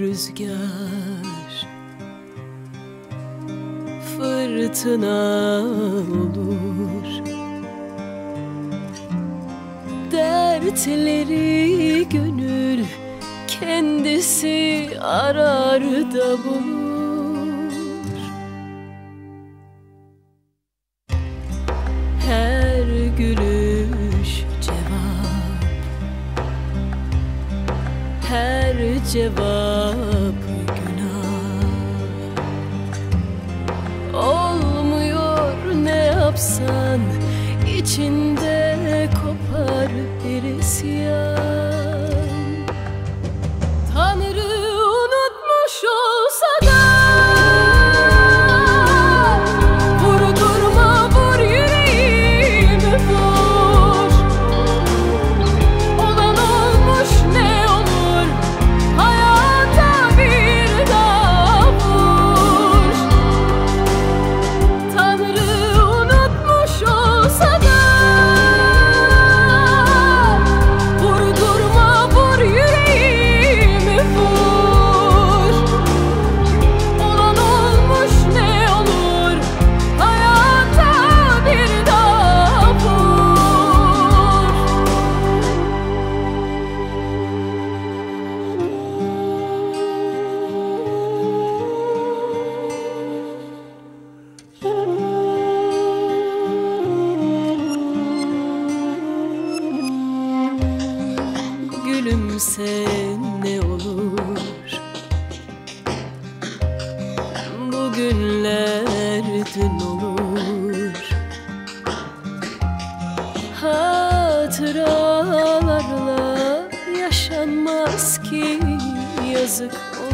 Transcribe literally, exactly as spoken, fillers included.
rüzgar fırtına olur. Dertleri gönül kendisi arar da bulur. Her gülüş cevap, her cevap günah. Olmuyor ne yapsan, içinde kopar bir isyan. Tanrı unutmuş olsa da vurdurma, vur yüreğimi vur. Olan olmuş ne olur, hayata bir daha vur. Tanrı unutmuş olsa da gülümse ne olur, bugünler dün olur. Hatıralarla yaşanmaz ki, yazık